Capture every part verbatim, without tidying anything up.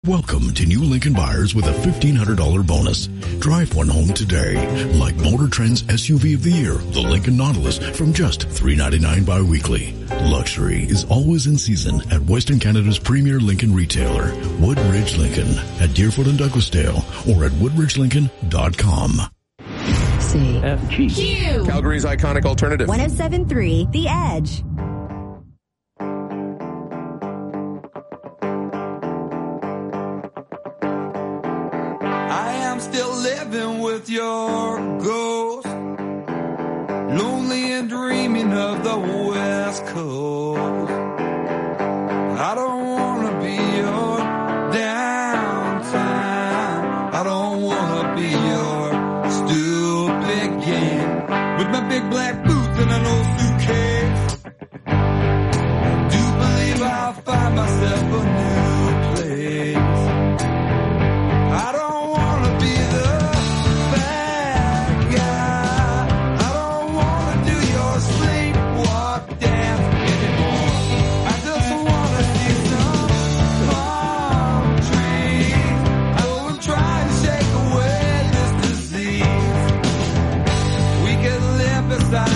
Welcome to new Lincoln buyers with a fifteen hundred dollars bonus. Drive one home today, like Motor Trend's S U V of the year, the Lincoln Nautilus, from just three ninety-nine bi-weekly. Luxury is always in season at Western Canada's premier Lincoln retailer, Woodridge Lincoln, at Deerfoot and Douglasdale, or at woodridge lincoln dot com. C F G Q Calgary's iconic alternative. one oh seven point three The Edge. Still living with your ghost, lonely and dreaming of the West Coast. I don't want to be your downtime. I don't want to be your stupid game with my big black boots and an old suitcase. I do believe I'll find myself a new place. I don't beside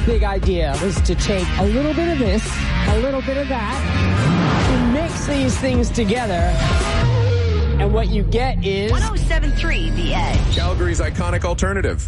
big idea was to take a little bit of this, a little bit of that, to mix these things together, and what you get is one oh seven point three The Edge. Calgary's iconic alternative.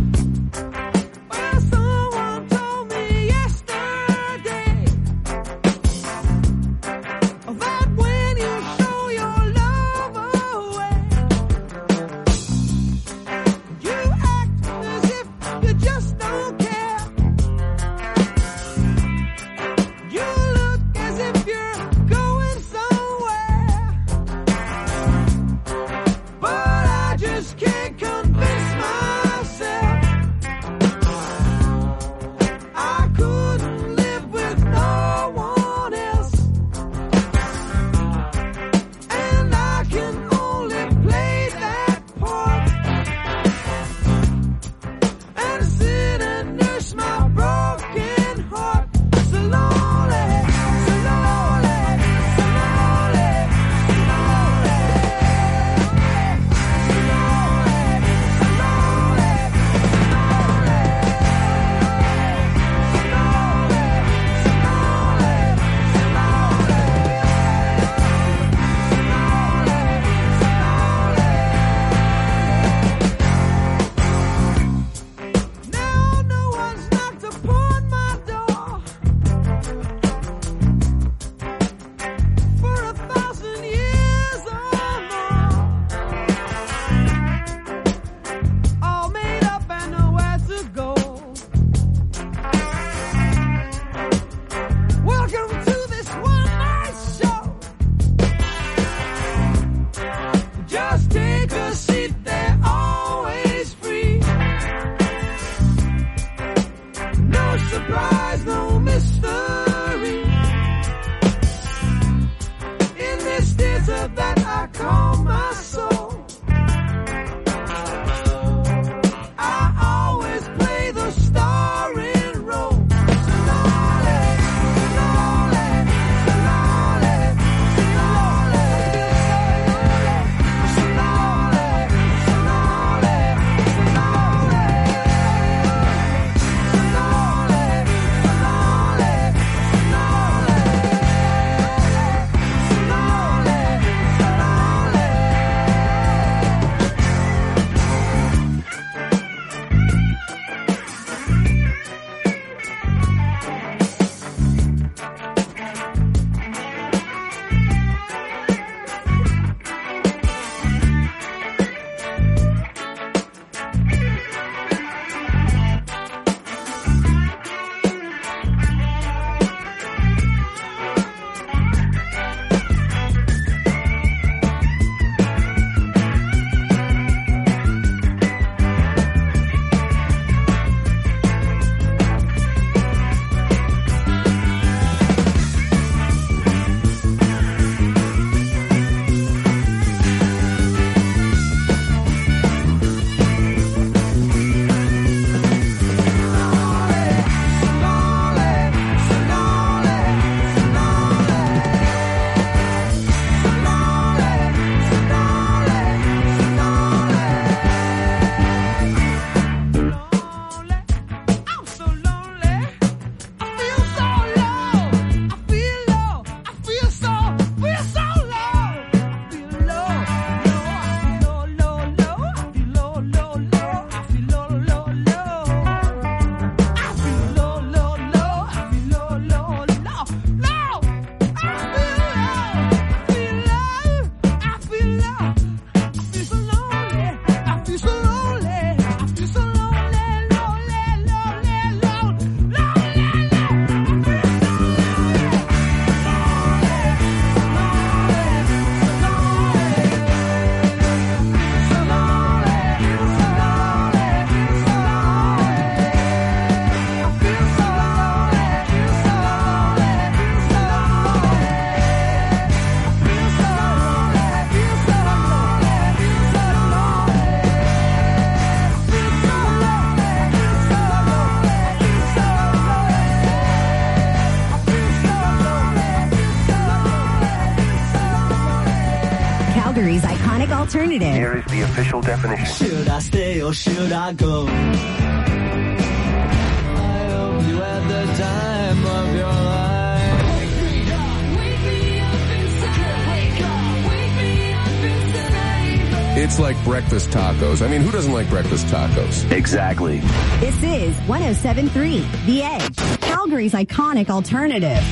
Calgary's iconic alternative. Here is the official definition. Should I stay or should I go? I hope It's like breakfast tacos. I mean, who doesn't like breakfast tacos? Exactly. This is one oh seven point three The Edge, Calgary's iconic alternative.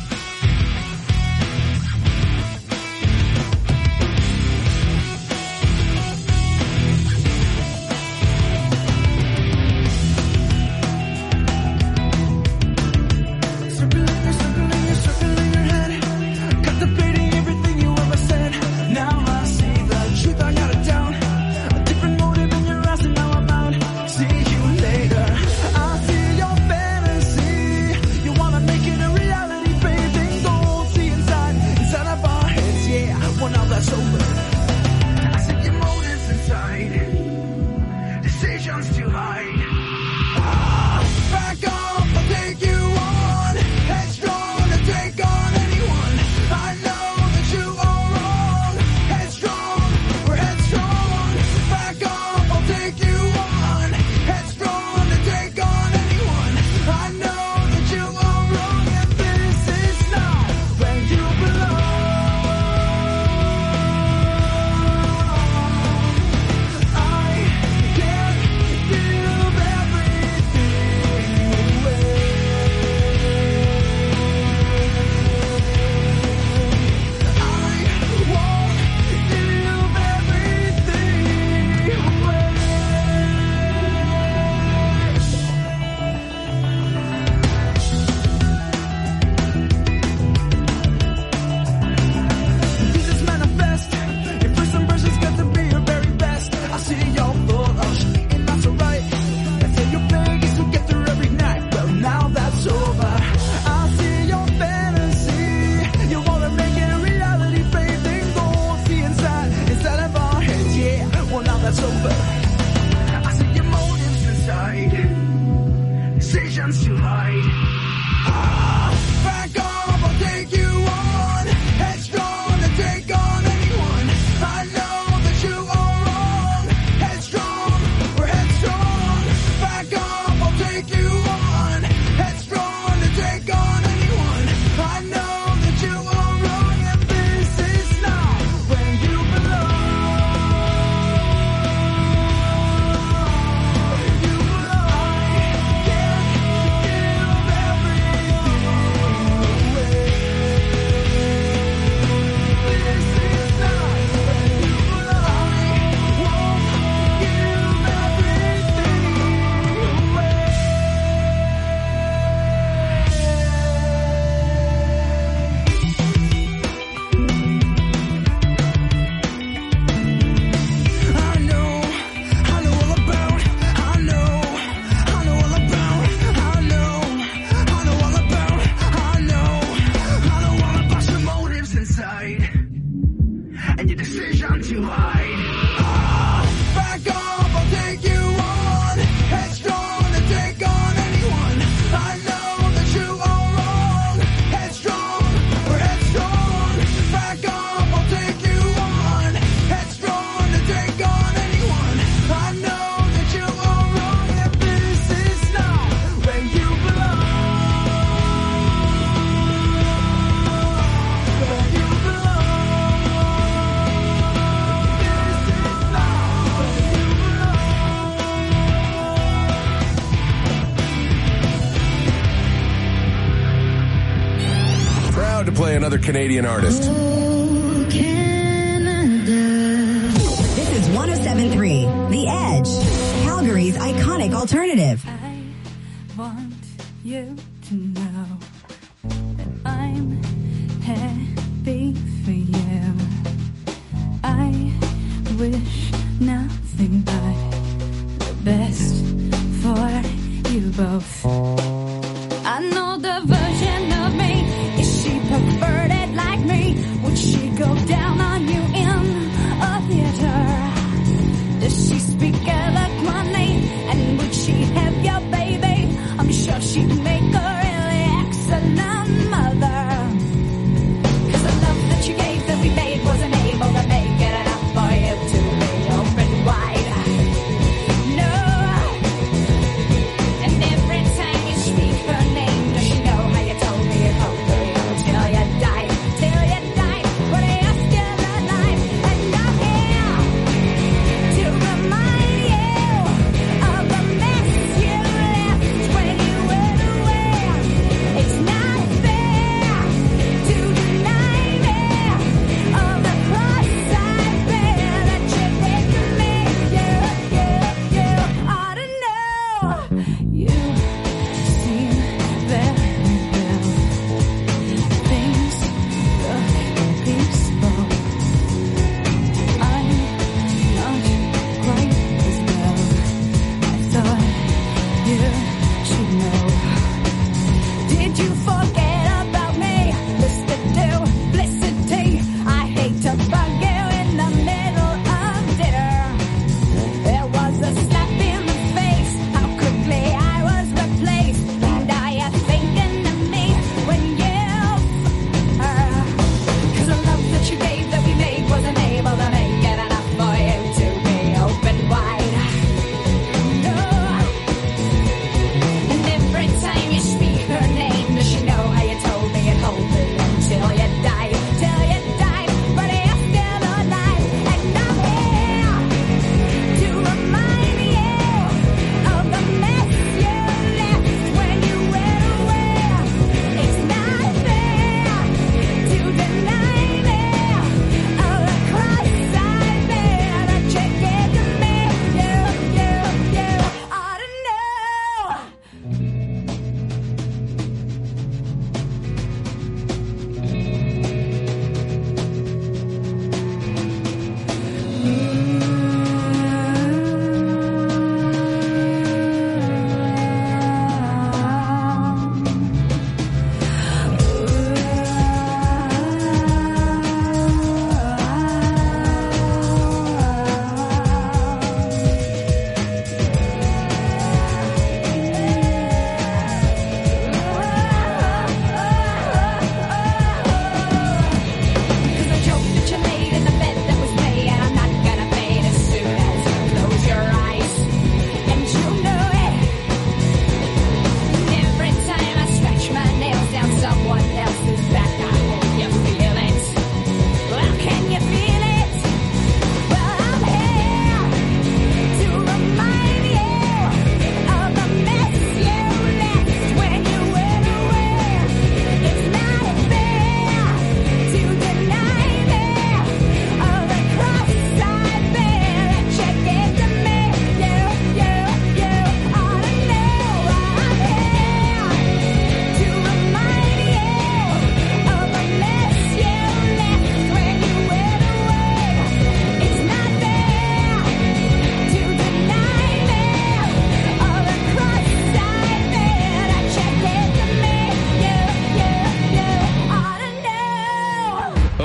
Another Canadian artist. Oh, Canada. This is one oh seven point three The Edge, Calgary's iconic alternative. I want you to know that I'm happy for you. I wish nothing but the best for you both. I know the version of me. Is she perverted like me? Would she go down on you in a theater? Does she speak eloquently? And would she have your baby? I'm sure she'd make a really excellent mother. Cause the love that you gave that we made wasn't able to make it enough for you to be open wide. No. And every time you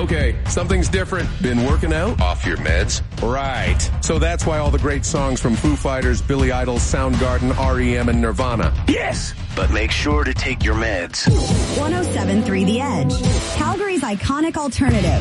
Okay, something's different. Been working out? Off your meds? Right. So that's why all the great songs from Foo Fighters, Billy Idol, Soundgarden, R E M, and Nirvana. Yes, but make sure to take your meds. one oh seven point three The Edge, Calgary's iconic alternative.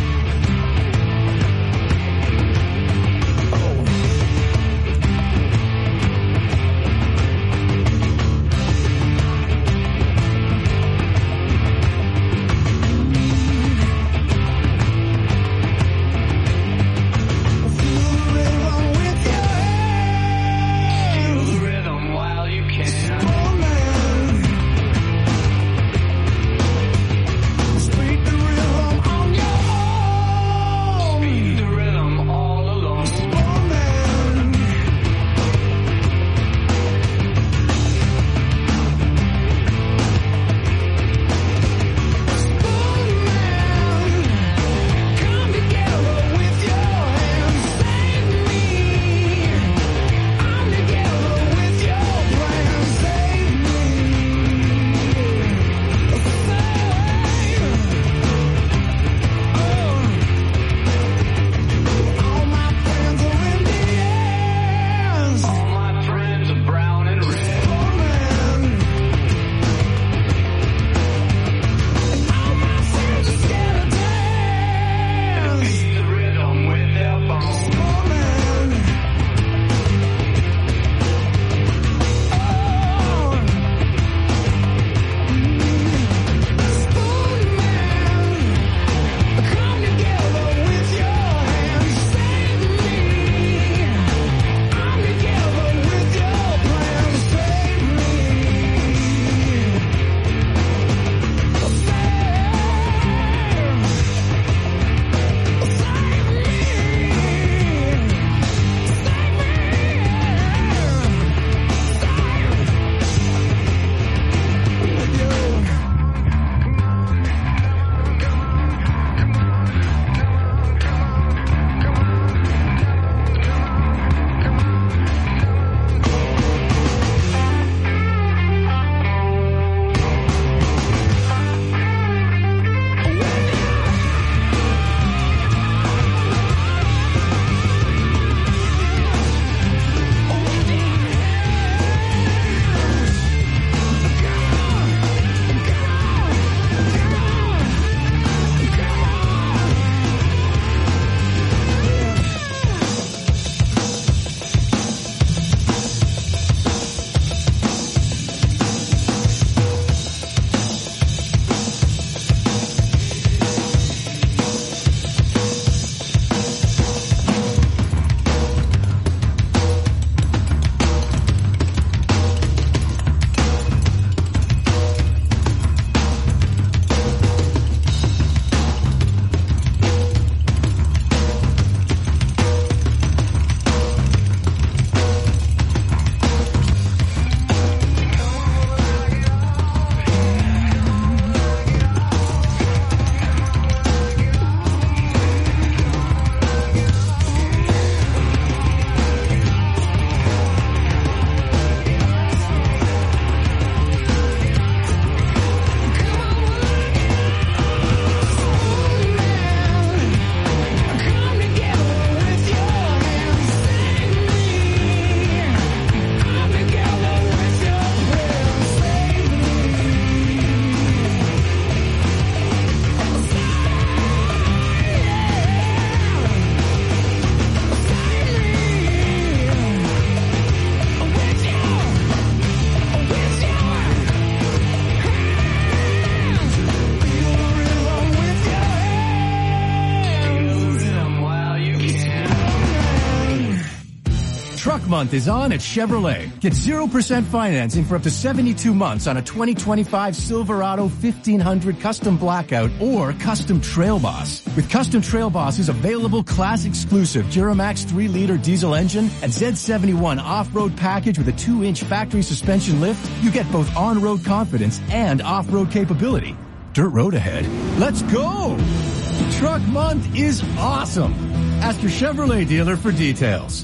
Truck Month is on at Chevrolet. Get zero percent financing for up to seventy-two months on a twenty twenty-five Silverado fifteen hundred Custom Blackout or Custom Trail Boss. With Custom Trail Boss's available class-exclusive Duramax three liter diesel engine and Z seventy-one off-road package with a two inch factory suspension lift, you get both on-road confidence and off-road capability. Dirt road ahead. Let's go! Truck Month is awesome. Ask your Chevrolet dealer for details.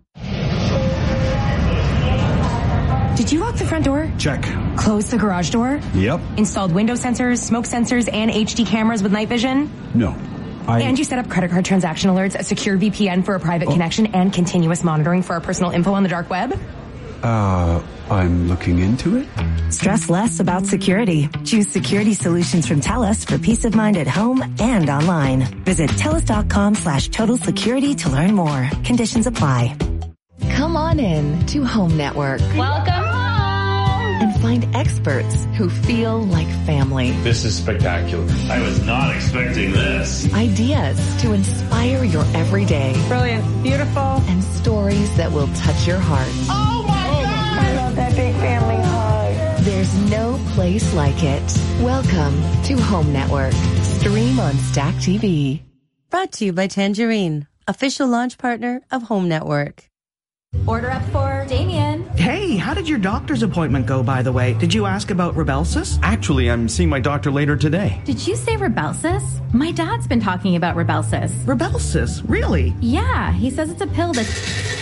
Did you lock the front door? Check. Close the garage door? Yep. Installed window sensors, smoke sensors, and H D cameras with night vision? No. I... And you set up credit card transaction alerts, a secure V P N for a private oh. connection, and continuous monitoring for our personal info on the dark web? Uh, I'm looking into it. Stress less about security. Choose security solutions from TELUS for peace of mind at home and online. Visit TELUS.com slash total security to learn more. Conditions apply. Come on in to Home Network. Welcome home. And find experts who feel like family. This is spectacular. I was not expecting this. Ideas to inspire your everyday. Brilliant. Beautiful. And stories that will touch your heart. Oh my oh God! I love that big family hug. There's no place like it. Welcome to Home Network. Stream on Stack T V. Brought to you by Tangerine, official launch partner of Home Network. Order up for Damien. Hey, how did your doctor's appointment go, by the way? Did you ask about Rybelsus? Actually, I'm seeing my doctor later today. Did you say Rybelsus? My dad's been talking about Rybelsus. Rybelsus? Really? Yeah, he says it's a pill that's...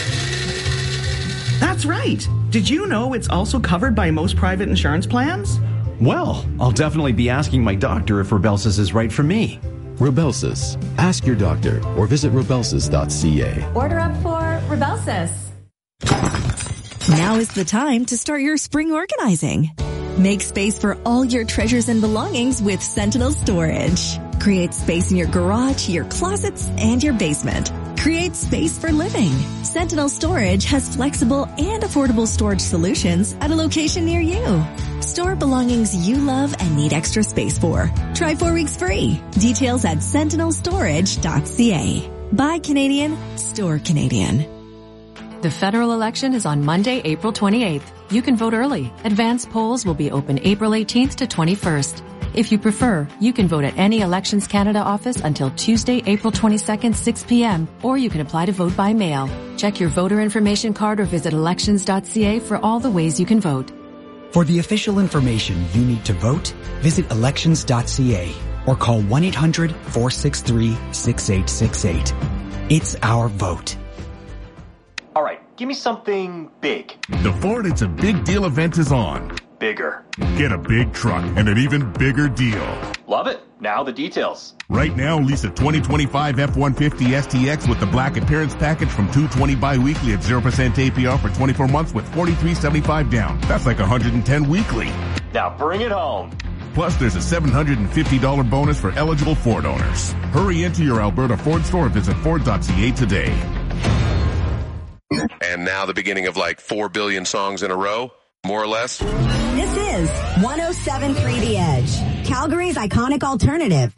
That's right. Did you know it's also covered by most private insurance plans? Well, I'll definitely be asking my doctor if Rybelsus is right for me. Rybelsus. Ask your doctor or visit rybelsus dot c a. Order up for Rybelsus. Now is the time to start your spring organizing. Make space for all your treasures and belongings with Sentinel Storage. Create space in your garage, your closets, and your basement. Create space for living. Sentinel Storage has flexible and affordable storage solutions at a location near you. Store belongings you love and need extra space for. Try four weeks free. Details at sentinel storage dot c a. Buy Canadian, store Canadian. The federal election is on Monday, April twenty-eighth. You can vote early. Advanced polls will be open April eighteenth to twenty-first. If you prefer, you can vote at any Elections Canada office until Tuesday, April twenty-second, six p.m., or you can apply to vote by mail. Check your voter information card or visit elections dot c a for all the ways you can vote. For the official information you need to vote, visit elections dot c a or call one eight hundred, four six three, six eight six eight. It's our vote. All right, give me something big. The Ford It's a Big Deal event is on. Bigger. Get a big truck and an even bigger deal. Love it. Now the details. Right now, lease a twenty twenty-five F one fifty S T X with the Black Appearance Package from two hundred twenty bi-weekly at zero percent A P R for twenty-four months with forty-three seventy-five down. That's like one hundred ten weekly. Now bring it home. Plus, there's a seven hundred fifty dollars bonus for eligible Ford owners. Hurry into your Alberta Ford store or visit ford dot c a today. And now the beginning of like four billion songs in a row, more or less. This is one oh seven point three The Edge, Calgary's iconic alternative.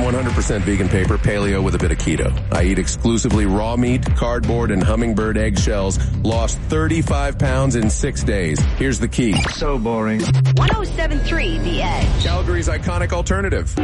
one hundred percent vegan paper, paleo with a bit of keto. I eat exclusively raw meat, cardboard, and hummingbird eggshells. Lost thirty-five pounds in six days. Here's the key. So boring. one oh seven point three The Edge. Calgary's iconic alternative.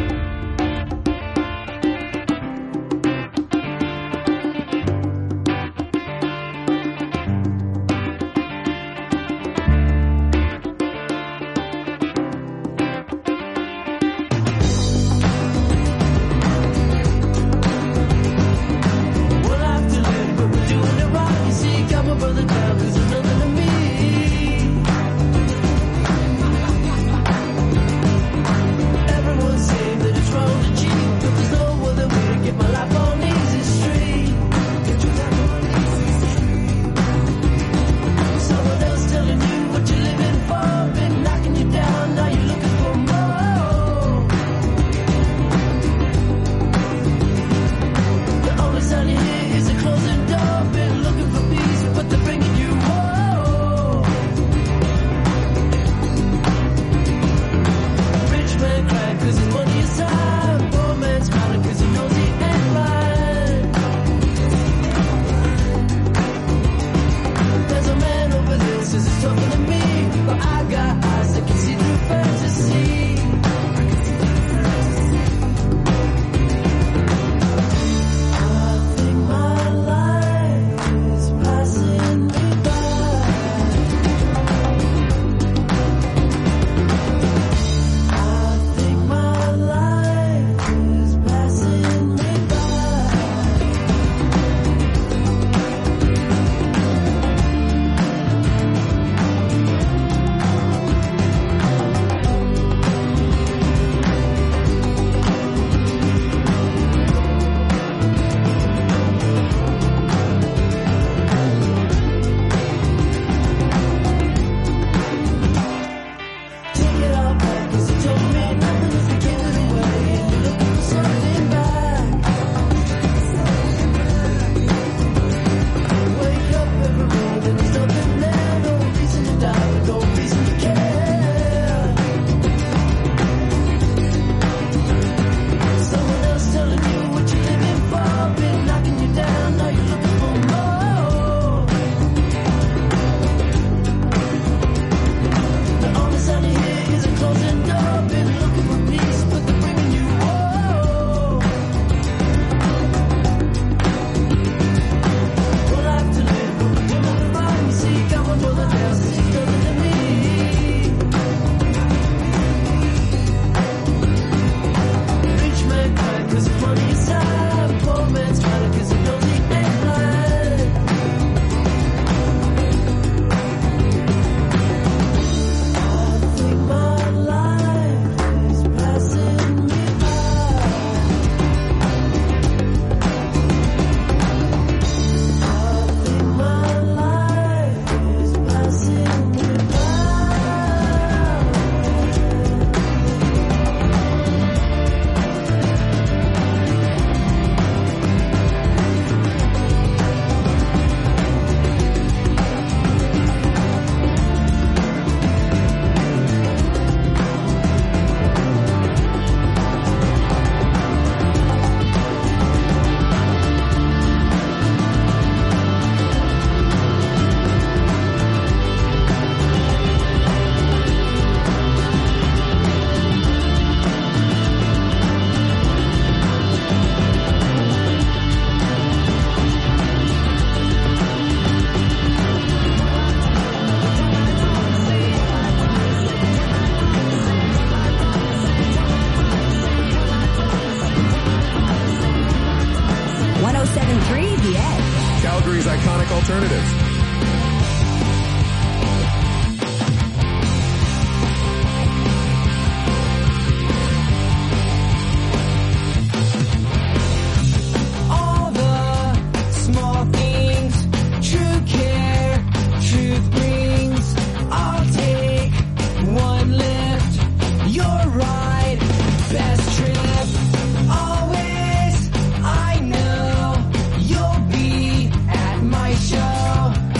iconic alternative. Always, I know you'll be at my show.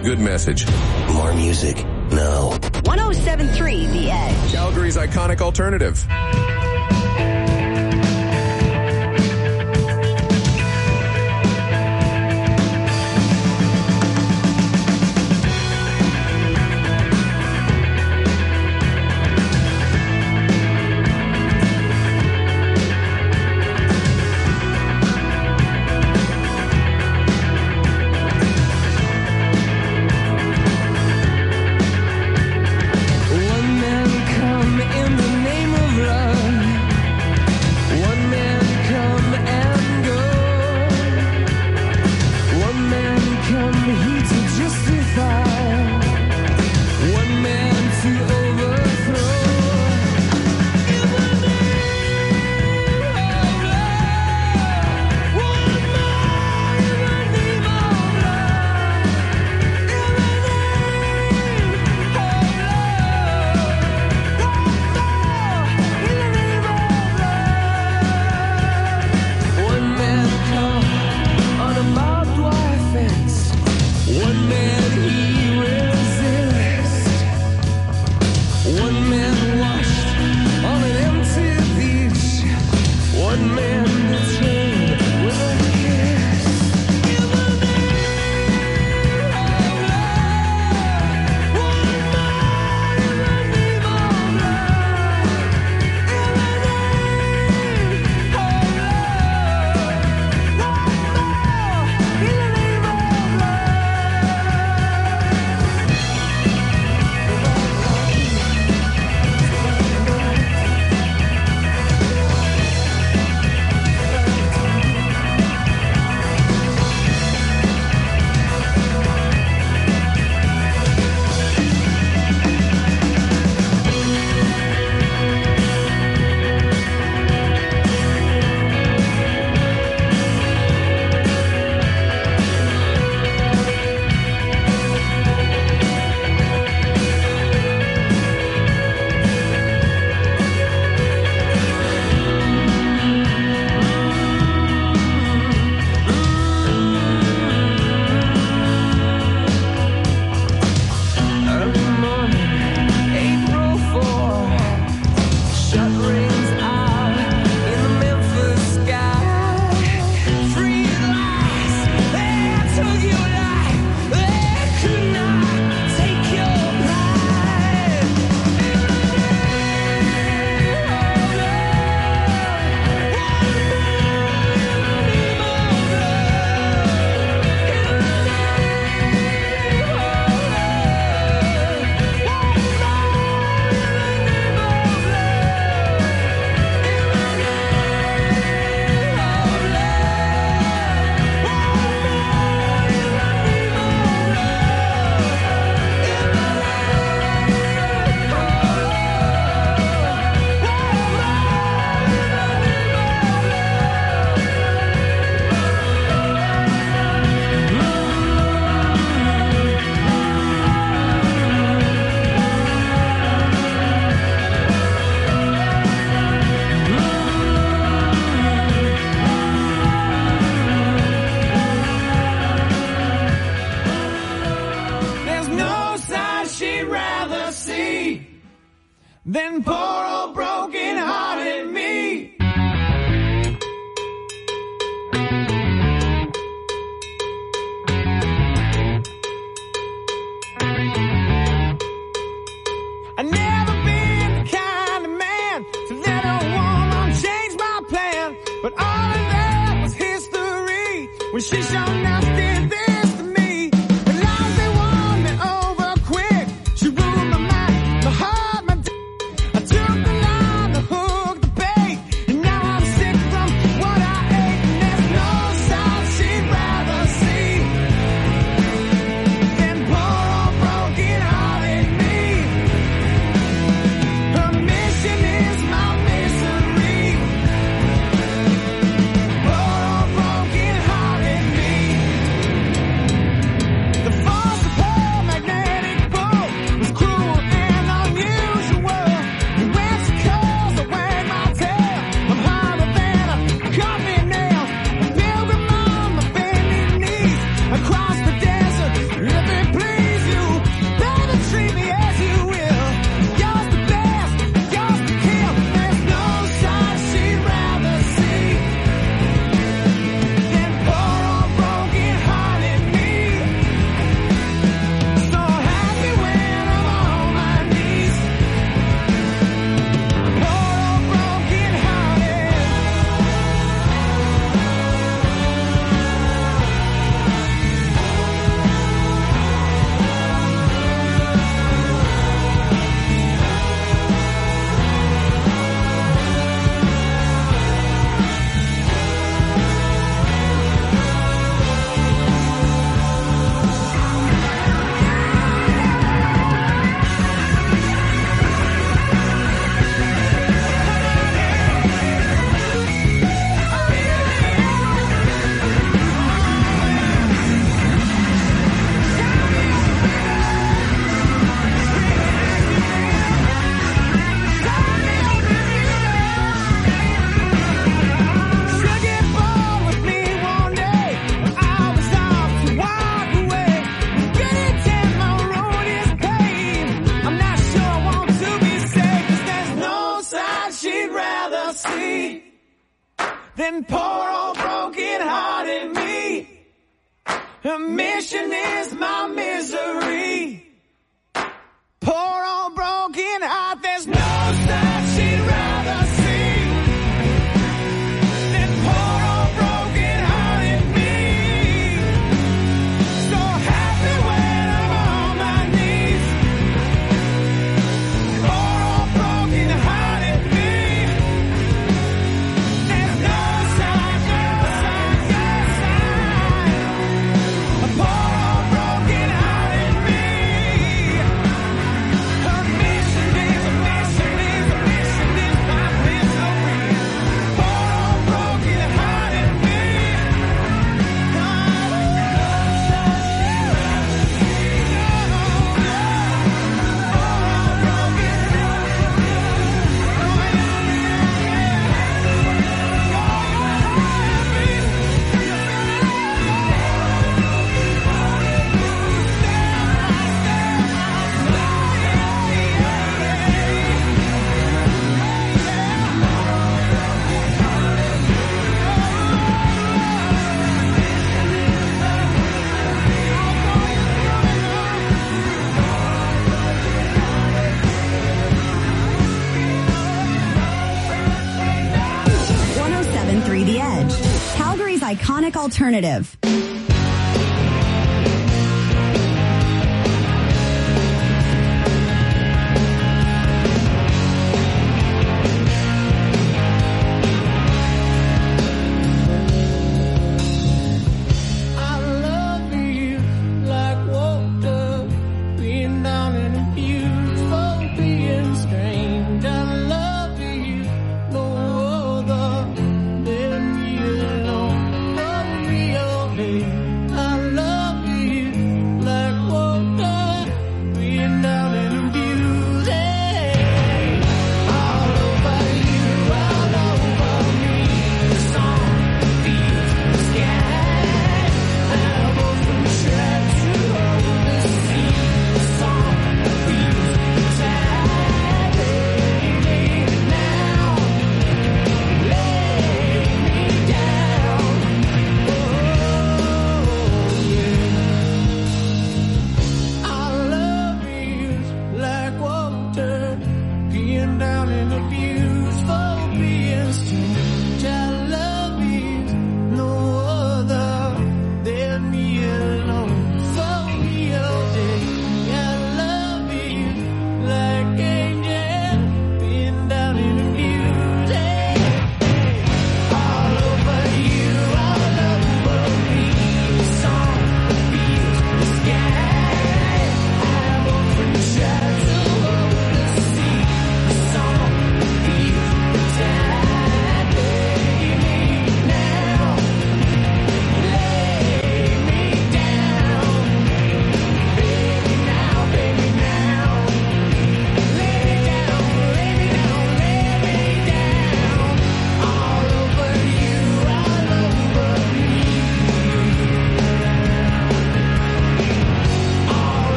good message. More music, now. one oh seven point three The Edge. Calgary's iconic alternative. Then poor old broken hearted me. I never been the kind of man to let a woman change my plan, but all of that was history when she showed enough did this to me. The lies they won me over quick. She ruled my mind, my heart, my d- I took the line, the hook, the bait, and now I'm sick from what I ate. And there's no side she'd rather see than poor old broken hearted me. Her mission is my misery. Poor old broken hearted me. rather see than poor old broken hearted me. Her mission is my misery. Poor old broken heart, there's no sight she'd rather see than poor old broken hearted me. So happy when I'm on my knees. Poor old broken hearted me. There's no sign, no sign, no sign. A poor old broken hearted me. Her mission is a mission is a mission is my misery. Poor old broken hearted me. one oh seven point three The Edge, Calgary's iconic alternative. I love you like water being down in a beautiful being strange. I love you no other than you alone. For real, baby.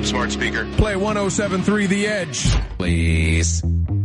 up, smart speaker. Play one oh seven point three The Edge, please.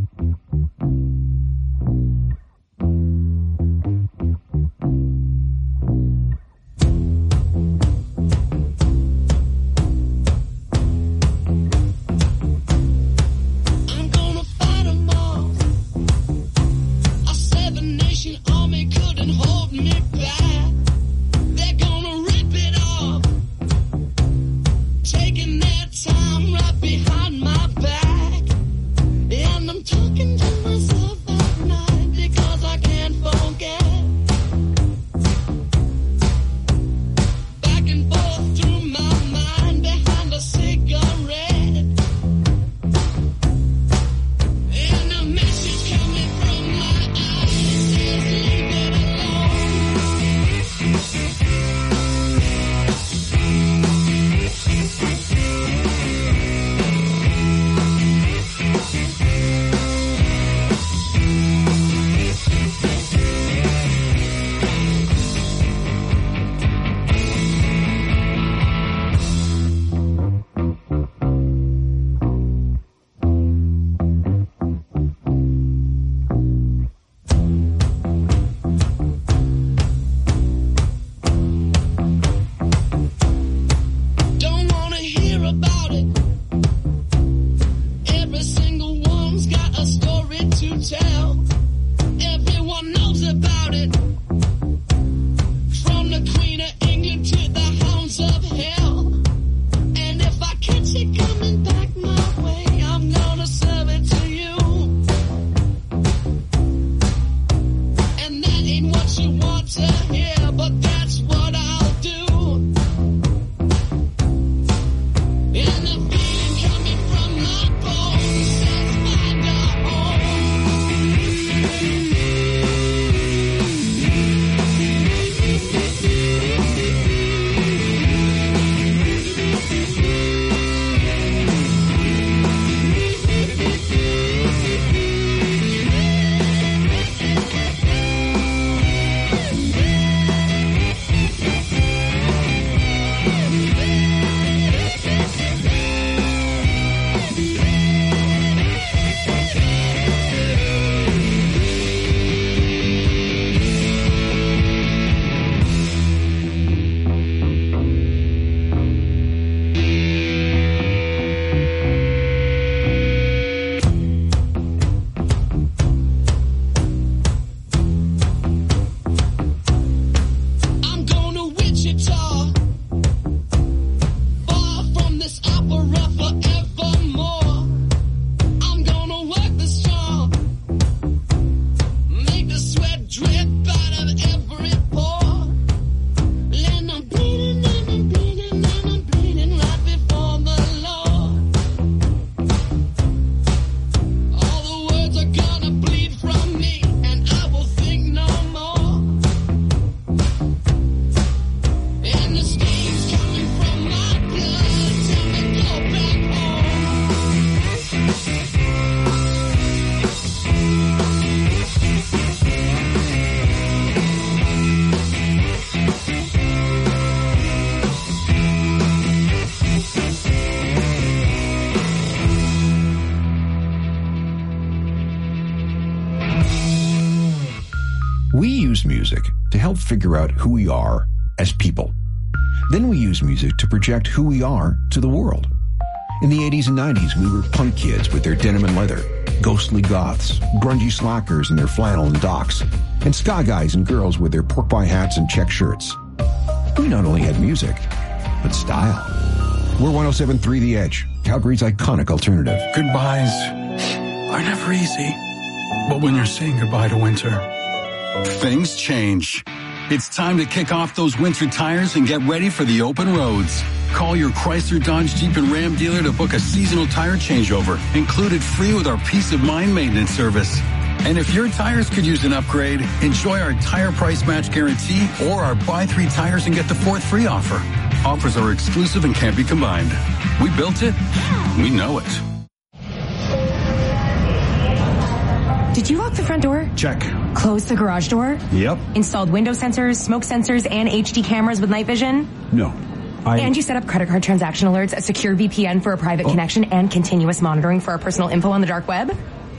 We use music to help figure out who we are as people. Then we use music to project who we are to the world. In the eighties and nineties, we were punk kids with their denim and leather, ghostly goths, grungy slackers in their flannel and docks, and ska guys and girls with their pork pie hats and check shirts. We not only had music, but style. We're one oh seven point three The Edge, Calgary's iconic alternative. Goodbyes are never easy, but when you're saying goodbye to winter, things change. It's time to kick off those winter tires and get ready for the open roads. Call your Chrysler, Dodge, Jeep, and Ram dealer to book a seasonal tire changeover, included free with our Peace of Mind maintenance service. And if your tires could use an upgrade, enjoy our tire price match guarantee or our buy three tires and get the fourth free offer. Offers are exclusive and can't be combined. We built it. We know it. Did you lock the front door? Check. Close the garage door? Yep. Installed window sensors, smoke sensors, and H D cameras with night vision? No. I... And you set up credit card transaction alerts, a secure V P N for a private oh. connection, and continuous monitoring for our personal info on the dark web?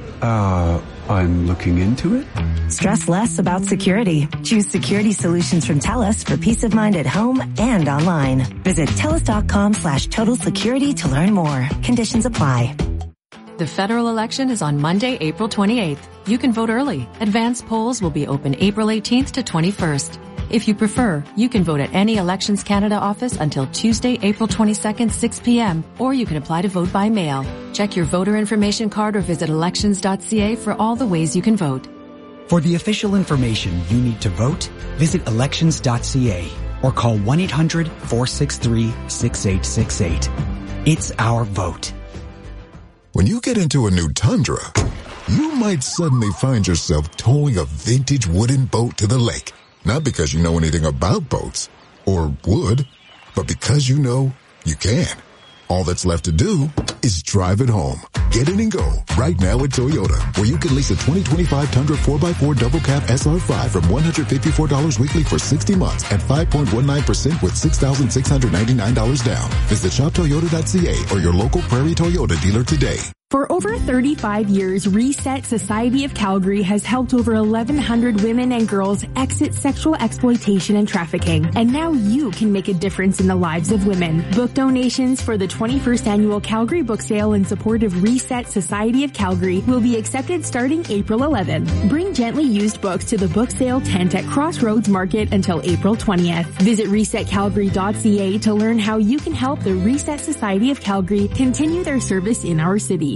Uh, I'm looking into it. Stress less about security. Choose security solutions from TELUS for peace of mind at home and online. Visit TELUS.com slash total security to learn more. Conditions apply. The federal election is on Monday, April twenty-eighth. You can vote early. Advance polls will be open April eighteenth to twenty-first. If you prefer, you can vote at any Elections Canada office until Tuesday, April twenty-second, six p.m., or you can apply to vote by mail. Check your voter information card or visit elections dot c a for all the ways you can vote. For the official information you need to vote, visit elections dot c a or call one eight hundred four six three six eight six eight. It's our vote. When you get into a new Tundra, you might suddenly find yourself towing a vintage wooden boat to the lake. Not because you know anything about boats, or would, but because you know you can. All that's left to do is drive it home. Get in and go right now at Toyota, where you can lease a twenty twenty-five Tundra four by four Double Cab S R five from one hundred fifty-four dollars weekly for sixty months at five point one nine percent with six thousand six hundred ninety-nine dollars down. Visit shop toyota dot c a or your local Prairie Toyota dealer today. For over thirty-five years, Reset Society of Calgary has helped over eleven hundred women and girls exit sexual exploitation and trafficking. And now you can make a difference in the lives of women. Book donations for the twenty-first Annual Calgary Book Sale in support of Reset Society of Calgary will be accepted starting April eleventh. Bring gently used books to the book sale tent at Crossroads Market until April twentieth. Visit reset calgary dot c a to learn how you can help the Reset Society of Calgary continue their service in our city.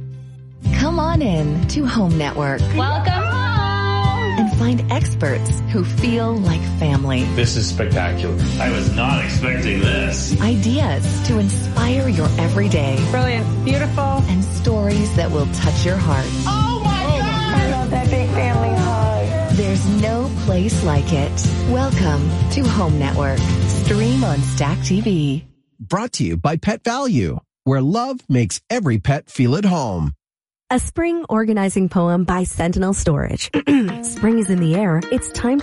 Come on in to Home Network. Welcome home! And find experts who feel like family. This is spectacular. I was not expecting this. Ideas to inspire your everyday. Brilliant. Beautiful. And stories that will touch your heart. Oh my God! I love that big family hug. There's no place like it. Welcome to Home Network. Stream on Stack T V. Brought to you by Pet Value, where love makes every pet feel at home. A spring organizing poem by Sentinel Storage. Spring is in the air. It's time